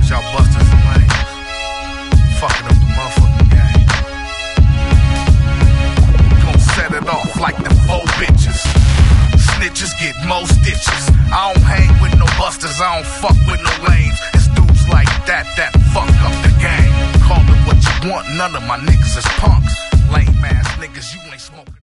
y'all busters and lames. Fucking up the motherfucking game. Gon' set it off like them 4 bitches. Snitches get more stitches. I don't hang with no busters, I don't fuck with no lames. It's dudes like that fuck up the game. Call it what you want, none of my niggas is punks. Lame ass niggas, you ain't smoking.